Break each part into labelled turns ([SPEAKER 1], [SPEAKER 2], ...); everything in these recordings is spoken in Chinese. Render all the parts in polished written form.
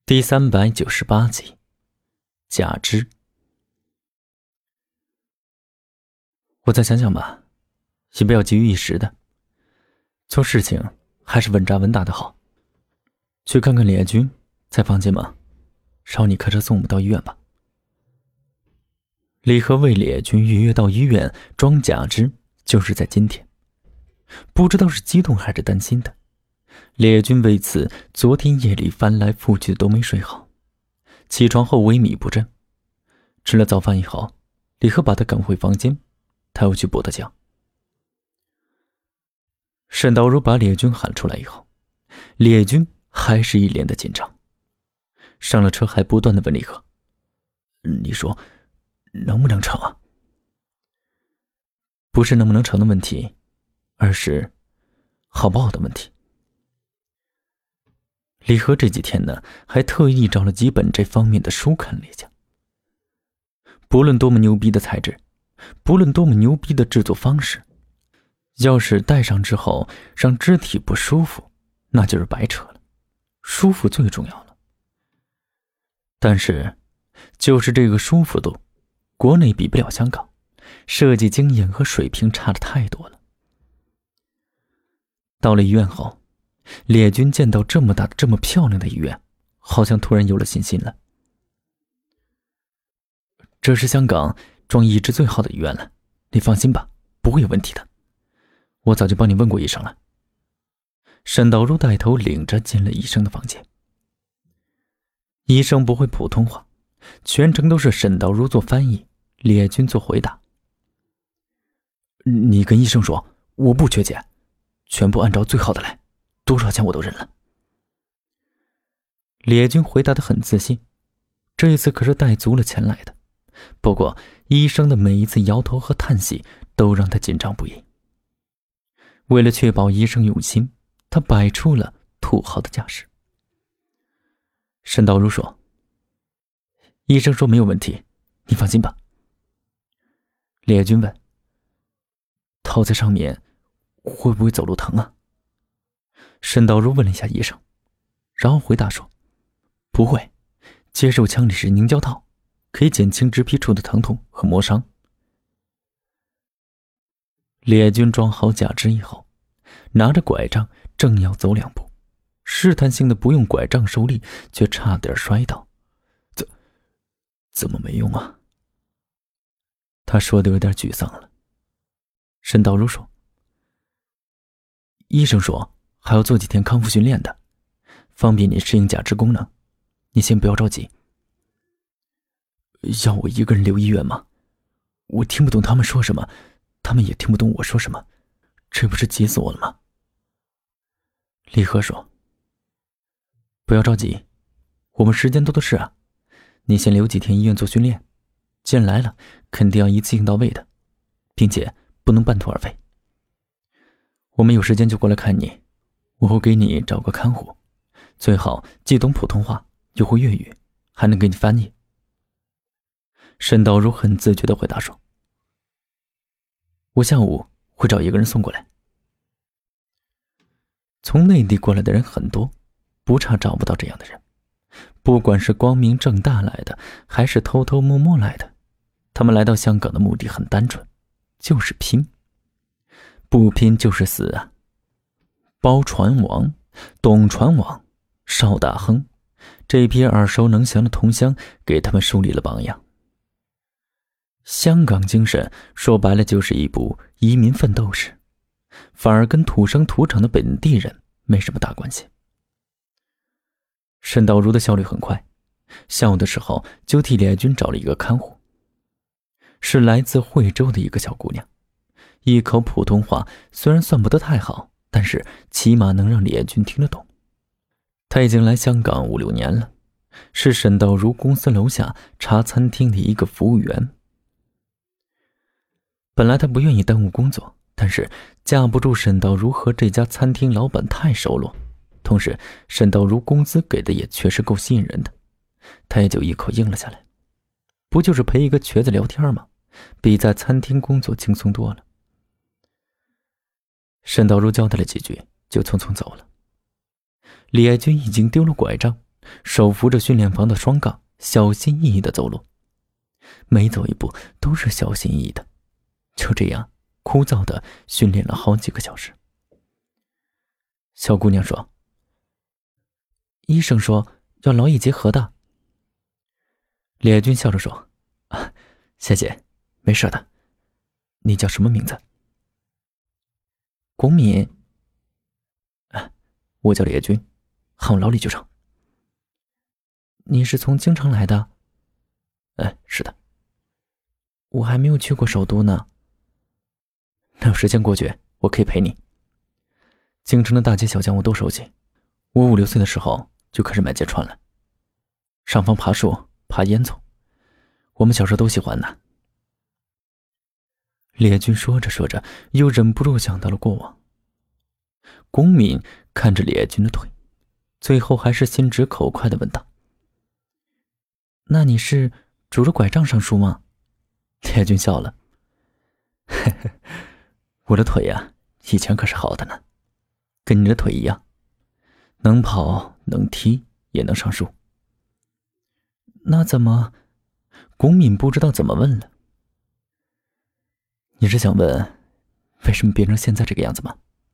[SPEAKER 1] 第398集，假肢。我再想想吧，也不要急于一时的。做事情还是稳扎稳打的好。去看看李爱军在房间吗？让你开车送我们到医院吧。李和为李爱军预约到医院装假肢，就是在今天。不知道是激动还是担心的，李爱军为此昨天夜里翻来覆去都没睡好，起床后萎靡不振。吃了早饭以后，李和把他赶回房间，他要去跛的脚。沈道如把李爱军喊出来以后，李爱军还是一脸的紧张。上了车还不断地问李和：“你说能不能成啊？”不是能不能成的问题，而是好不好的问题。李和这几天呢，还特意找了几本这方面的书看了一下。不论多么牛逼的材质，不论多么牛逼的制作方式，要是戴上之后让肢体不舒服，那就是白扯了。舒服最重要了。但是就是这个舒服度，国内比不了香港，设计经验和水平差得太多了。到了医院后，李爱军见到这么大的这么漂亮的医院，好像突然有了信心了。这是香港装义肢最好的医院了，你放心吧，不会有问题的。我早就帮你问过医生了。沈道如带头领着进了医生的房间。医生不会普通话，全程都是沈道如做翻译，李爱军做回答。你跟医生说，我不缺钱，全部按照最好的来，多少钱我都认了。李爱军回答得很自信，这一次可是带足了钱来的。不过医生的每一次摇头和叹息都让他紧张不已。为了确保医生用心，他摆出了土豪的架势。沈道如说：“医生说没有问题，你放心吧。”李爱军问：“套在上面会不会走路疼啊？”沈道如问了一下医生，然后回答说：“不会，接受腔里是凝胶套，可以减轻植皮处的疼痛和磨伤。”李爱军装好假肢以后，拿着拐杖正要走2步，试探性的不用拐杖受力，却差点摔倒。怎么没用啊？他说的有点沮丧了。沈道如说：“医生说还要做几天康复训练的，方便你适应假肢功能，你先不要着急。”要我一个人留医院吗？我听不懂他们说什么，他们也听不懂我说什么，这不是急死我了吗？李和说：“不要着急，我们时间多的是啊，你先留几天医院做训练，既然来了，肯定要一次性到位的，并且不能半途而废。我们有时间就过来看你，我会给你找个看护，最好既懂普通话又会粤语，还能给你翻译。”沈道如很自觉地回答说：“我下午会找一个人送过来。”从内地过来的人很多，不差找不到这样的人。不管是光明正大来的，还是偷偷摸摸来的，他们来到香港的目的很单纯，就是拼。不拼就是死啊！包传王、董传王、邵大亨，这批耳熟能详的同乡给他们树立了榜样。香港精神说白了就是一部移民奋斗史，反而跟土生土长的本地人没什么大关系。沈道如的效率很快，下午的时候就替李爱军找了一个看护，是来自惠州的一个小姑娘，一口普通话虽然算不得太好，但是起码能让李爱军听得懂。她已经来香港5、6年了，是沈道如公司楼下茶餐厅的一个服务员。本来她不愿意耽误工作，但是架不住沈道如和这家餐厅老板太熟络，同时沈道如工资给的也确实够吸引人的，她也就一口应了下来。不就是陪一个瘸子聊天吗？比在餐厅工作轻松多了。沈道如交代了几句，就匆匆走了。李爱军已经丢了拐杖， 手扶着训练房的双杠，小心翼翼地走路，每走一步都是小心翼翼的。就这样枯燥地训练了好几个小时。小姑娘说：“医生说要劳逸结合的。”列军笑着说：“啊，谢谢，没事的。你叫什么名字？”龚敏。我叫列军，喊我老李就成。你是从京城来的？是的。我还没有去过首都呢。那有时间过去，我可以陪你。京城的大街小巷我都熟悉，我5、6岁的时候就开始买街串了。上房爬树、爬烟囱，我们小时候都喜欢呢。列军说着说着，又忍不住想到了过往。龚敏看着列军的腿，最后还是心直口快地问道：“那你是拄着拐杖上书吗？”列军笑了：“我的腿呀，以前可是好的呢，跟你的腿一样，能跑能踢也能上树。”那怎么？龚敏不知道怎么问了。你是想问为什么变成现在这个样子吗？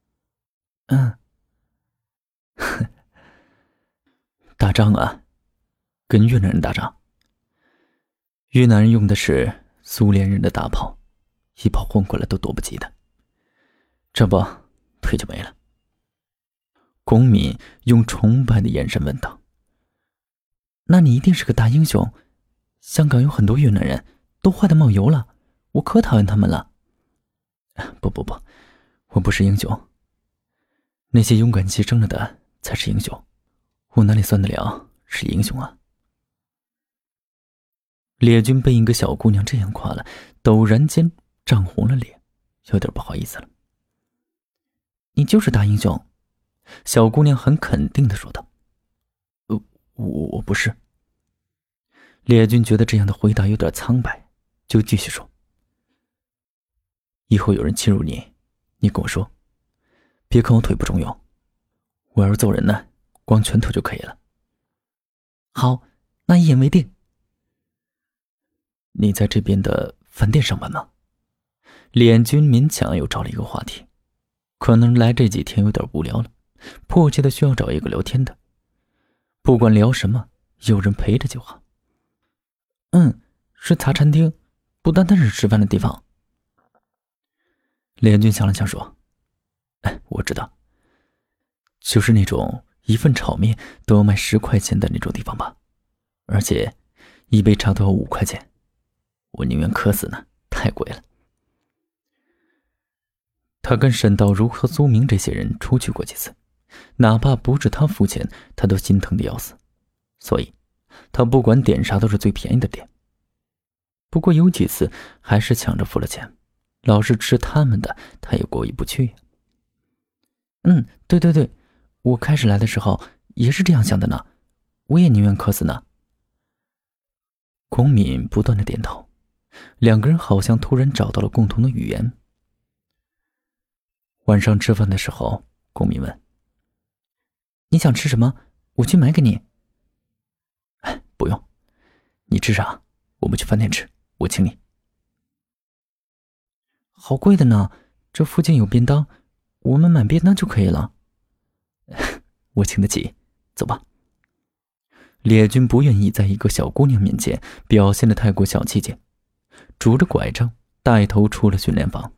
[SPEAKER 1] 打仗啊，跟越南人打仗。越南人用的是苏联人的大炮，一炮轰过来都躲不及的，这不腿就没了。龚敏用崇拜的眼神问道：“那你一定是个大英雄，香港有很多越南人都坏得冒油了，我可讨厌他们了。”不，我不是英雄，那些勇敢牺牲了的才是英雄，我哪里算得了是英雄啊？列军被一个小姑娘这样夸了，陡然间涨红了脸，有点不好意思了。你就是大英雄，小姑娘很肯定地说道。我不是。列军觉得这样的回答有点苍白，就继续说：“以后有人欺辱你，你跟我说，别看我腿不中用，我要是揍人呢，光拳头就可以了。”好，那一言为定。你在这边的饭店上班吗？列军勉强又找了一个话题，可能来这几天有点无聊了，迫切的需要找一个聊天的，不管聊什么，有人陪着就好。是茶餐厅，不单单是吃饭的地方。列军想了想说：“我知道，就是那种一份炒面都要卖10块钱的那种地方吧，而且一杯茶都要5块钱，我宁愿渴死呢，太贵了。”他跟沈道如和苏明这些人出去过几次，哪怕不是他付钱，他都心疼的要死，所以他不管点啥都是最便宜的点。不过有几次还是抢着付了钱，老是吃他们的，他也过意不去呀。对，我开始来的时候也是这样想的呢，我也宁愿渴死呢。龚敏不断的点头，两个人好像突然找到了共同的语言。晚上吃饭的时候，龚敏问：“你想吃什么？我去买给你。”不用，你吃啥？我们去饭店吃，我请你。好贵的呢，这附近有便当，我们买便当就可以了。我请得起，走吧。列军不愿意在一个小姑娘面前表现得太过小气节，拄着拐杖带头出了训练房。